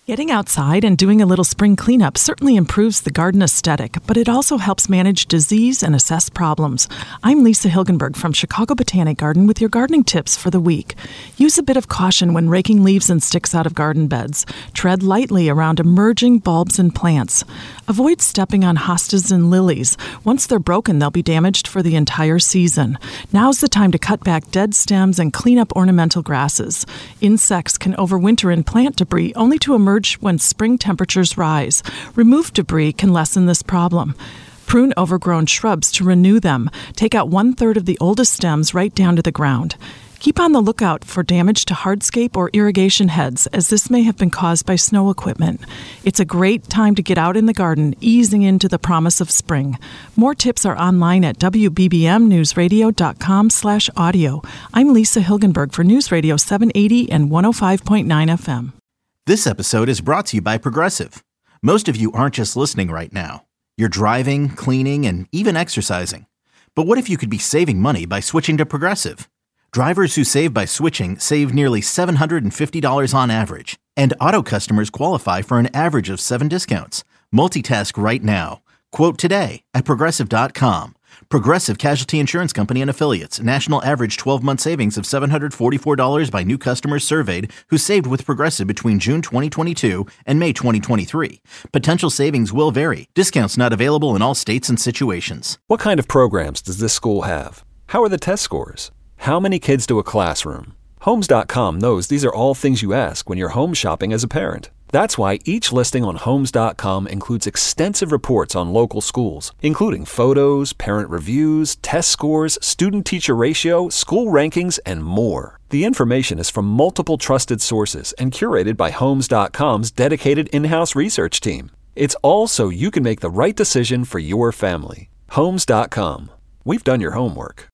Getting outside and doing a little spring cleanup certainly improves the garden aesthetic, but it also helps manage disease and assess problems. I'm Lisa Hilgenberg from Chicago Botanic Garden with your gardening tips for the week. Use a bit of caution when raking leaves and sticks out of garden beds. Tread lightly around emerging bulbs and plants. Avoid stepping on hostas and lilies. Once they're broken, they'll be damaged for the entire season. Now's the time to cut back dead stems and clean up ornamental grasses. Insects can overwinter in plant debris only to emerge when spring temperatures rise. Removed debris can lessen this problem. Prune overgrown shrubs to renew them. Take out 1/3 of the oldest stems right down to the ground. Keep on the lookout for damage to hardscape or irrigation heads, as this may have been caused by snow equipment. It's a great time to get out in the garden, easing into the promise of spring. More tips are online at wbbmnewsradio.com/audio. I'm Lisa Hilgenberg for News Radio 780 and 105.9 FM. This episode is brought to you by Progressive. Most of you aren't just listening right now. You're driving, cleaning, and even exercising. But what if you could be saving money by switching to Progressive? Drivers who save by switching save nearly $750 on average. And auto customers qualify for an average of 7 discounts. Multitask right now. Quote today at Progressive.com. Progressive Casualty Insurance Company and Affiliates. National average 12-month savings of $744 by new customers surveyed who saved with Progressive between June 2022 and May 2023. Potential savings will vary. Discounts not available in all states and situations. What kind of programs does this school have? How are the test scores? How many kids do a classroom? Homes.com knows these are all things you ask when you're home shopping as a parent. That's why each listing on Homes.com includes extensive reports on local schools, including photos, parent reviews, test scores, student-teacher ratio, school rankings, and more. The information is from multiple trusted sources and curated by Homes.com's dedicated in-house research team. It's all so you can make the right decision for your family. Homes.com. We've done your homework.